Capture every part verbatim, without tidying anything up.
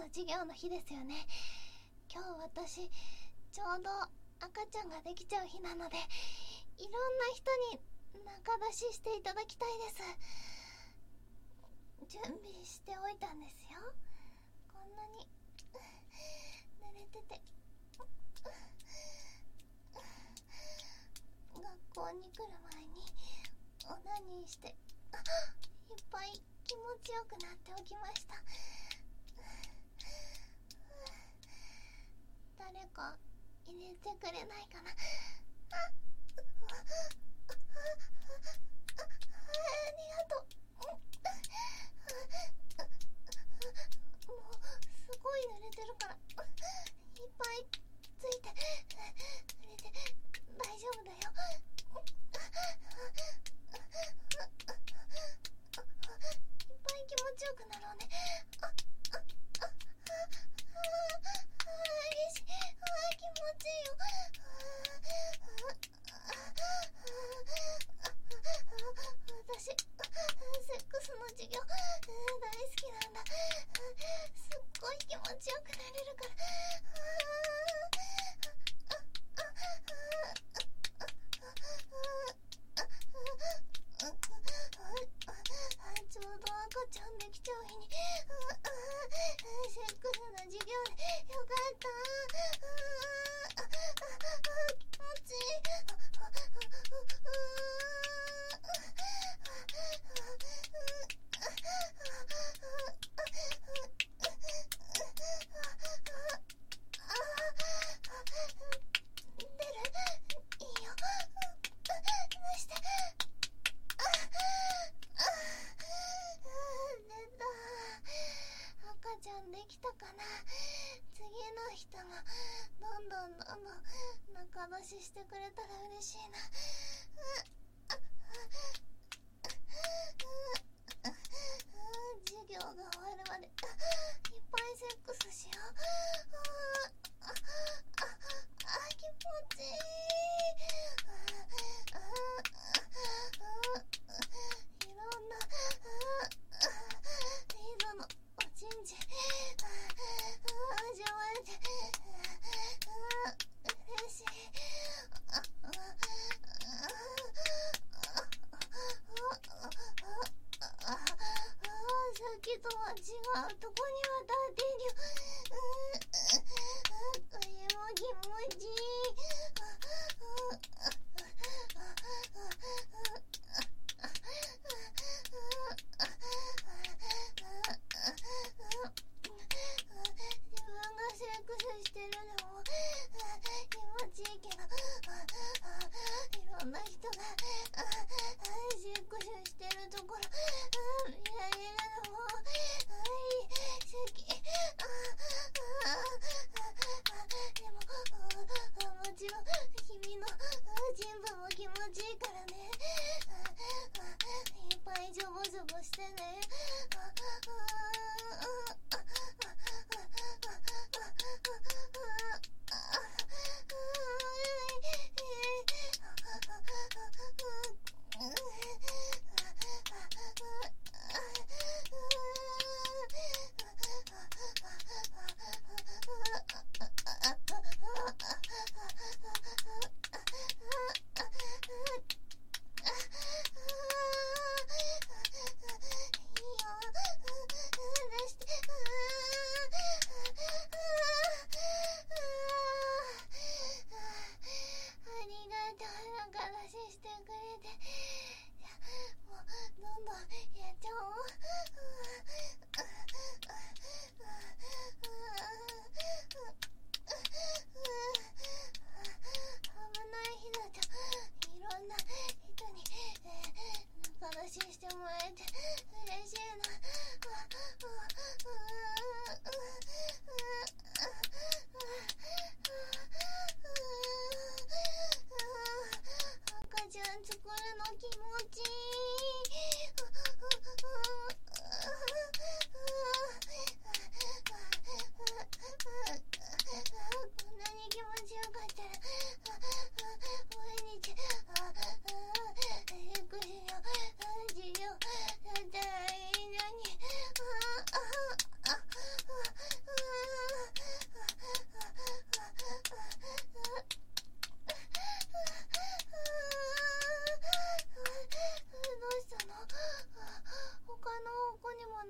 の授業の日ですよね。今日私ちょうど赤ちゃんができちゃう日なので、いろんな人に中出ししていただきたいです。準備しておいたんですよ。こんなに濡れてて、学校に来る前にオナニーしていっぱい気持ちよくなっておきました。誰か入れてくれないかな。ありがとう。もうすごい濡れてるから、いっぱいついて濡れて大丈夫だよ。いっぱい気持ちよくなろうね。あ、あ、あ、あ、あ、嬉しい。あ、気持ちいいよ。私、セックスの授業大好きなんだ。すっごい気持ちよくなれるから。ちょうど赤ちゃんできちゃう日にセックスの授業でよかった。気持ちいい。できたかな。次の人もどんどんどんどん中出ししてくれたら嬉しいな。授業が終わるまでいっぱいセックスしよう。あ、あ、気持ちいい。いろんなリードのおちんちん味わえて嬉しい。さっきとは違うとこに渡っているよ。とても気持ちいい。自分がセックスしてるのも気持ちいいけど、いろんな人がセックスしてるところ見られるのも好き。でももちろん君の全部も気持ちいいからね。いっぱいジョボジョボしてね。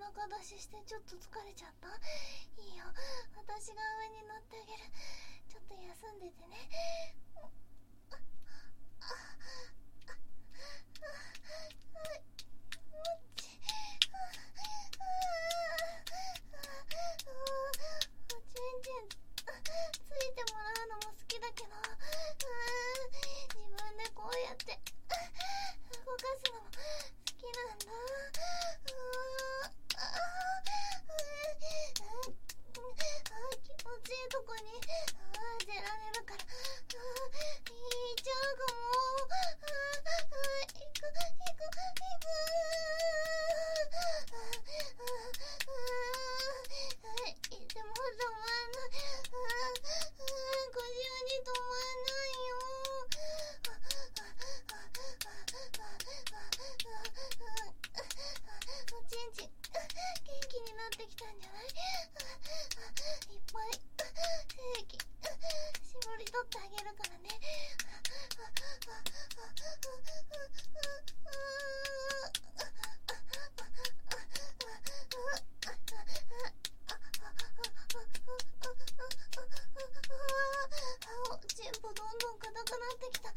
腹出ししてちょっと疲れちゃった。いいよ、私が上に乗ってあげる。ちょっと休んでてね。ちんちんついてもらうのも好きだけど、自分でこうやって動かすのも好きなんだ。気持ちいいとこに当てられるから、いっちゃうかも。いくいくいく。でも止まんない。ごじゅうに止まんないよ。おちんちん元気になってきたんじゃない？いっぱい精液絞り取ってあげるからね。チンポどんどん硬くなってきた。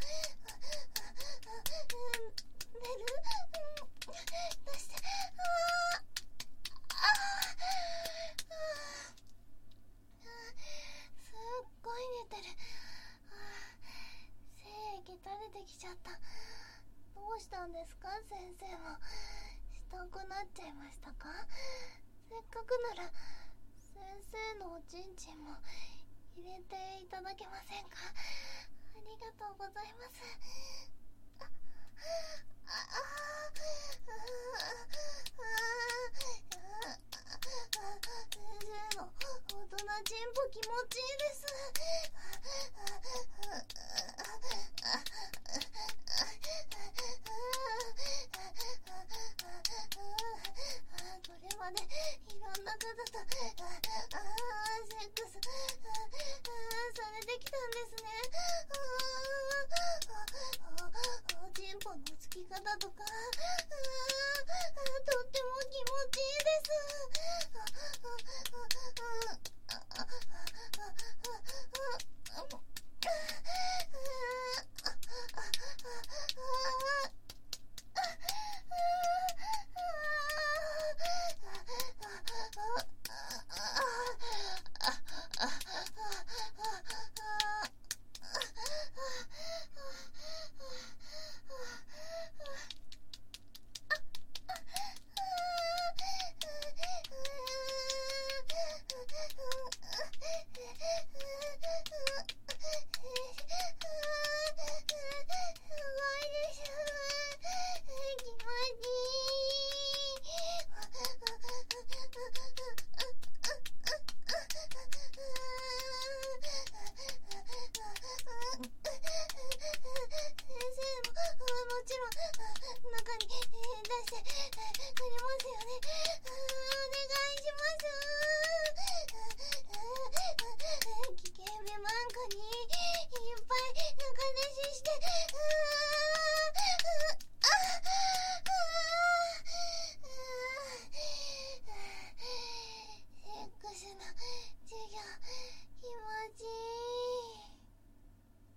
出る？出して。すっごい出てる。精液垂れてきちゃった。どうしたんですか、先生も。したくなっちゃいましたか？せっかくなら先生のおちんちんも入れていただけませんか？ありがとうございます。あああ先生の大人チンポ気持ちいいです。これまでいろんな方とあーセックスされてきたんですね。おちんぽのつき方とかとっても気持ちいいです。